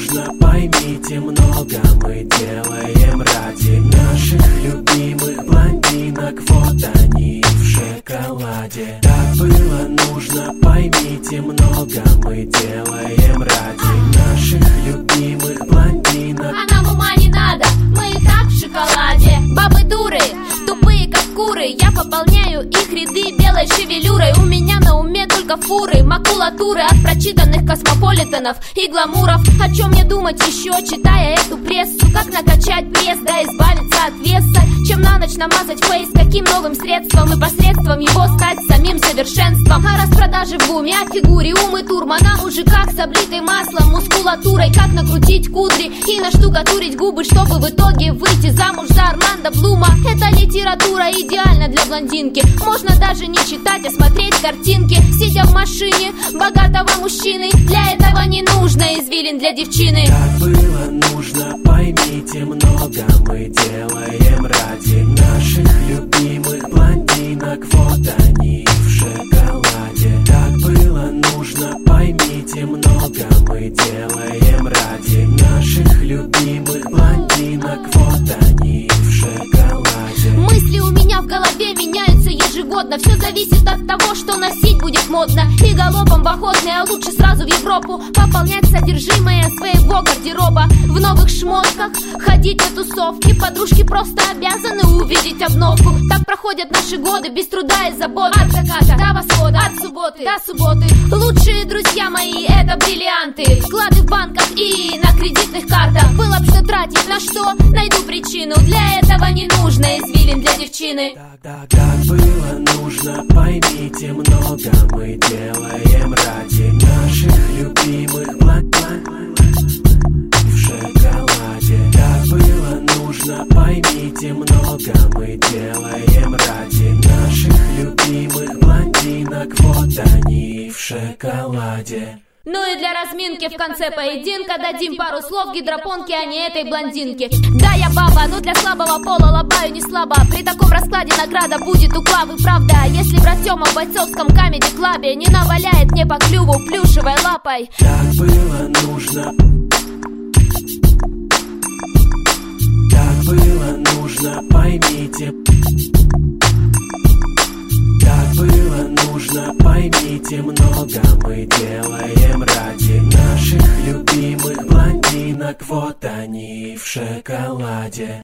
нужно, поймите, много мы делаем ради наших любимых блондинок. Вот они в шоколаде. Так было нужно, поймите, много мы делаем ради наших любимых блондинок. А нам ума не надо, мы и так в шоколаде. Бабы дуры, тупые как куры, я пополняю их ряды белой шевелюрой. У меня на уме только фуры, макулатуры от прочитанных космополитенов и гламуров. О чем мне думать еще, читая эту прессу? Как накачать пресс, да избавиться от веса? Чем на ночь намазать фейс, каким новым средством и посредством его стать самим совершенством? А распродажи в буме, о фигуре, ум и турма на мужиках с облитой маслом мускулатурой. Как накрутить кудри и наштукатурить губы, чтобы в итоге выйти замуж за Орландо Блума. Это литература идеальна для блондинки. Можно даже не читать, а смотреть картинки, сидя в машине богатого мужчины. Для этого не нужно извилин для девчины. Так было нужно, поймите, много мы делаем ради наших любимых блондинок. Вот они в шоколаде. Так было нужно, поймите, много мы делаем ради наших любимых блондинок. Вот они в шоколаде. Мысли у меня в голове меняются ежегодно. Все зависит от того, что носить будет модно. И галопом в охотный, а лучше сразу в Европу пополнять содержимое своего гардероба. В новых шмотках ходить на тусовки. Подружки просто обязаны увидеть обновку. Так проходят наши годы без труда и забот. От заката до восхода, от субботы до субботы. Лучшие друзья мои — это бриллианты, вклады в банках и на кредитных картах. Было б что тратить, на что найду причину. Для этого не нужно извилин для девчины. Так было нужно, поймите, много мы делаем ради наших любимых блондинок в шоколаде. Так было нужно, поймите, много мы делаем ради наших любимых блондинок. Вот они в шоколаде. Ну и для разминки в конце поединка дадим пару слов гидропонке, а не этой блондинке. Да, я баба, но для слабого пола лобаю не слабо. При таком раскладе награда будет у Клавы, правда. Если брат Тёма в бойцовском камеди-клабе не наваляет мне по клюву плюшевой лапой. Так было нужно. Так было нужно, поймите. Так было нужно, поймите, много мы делаем ради наших любимых блондинок. Вот они в шоколаде.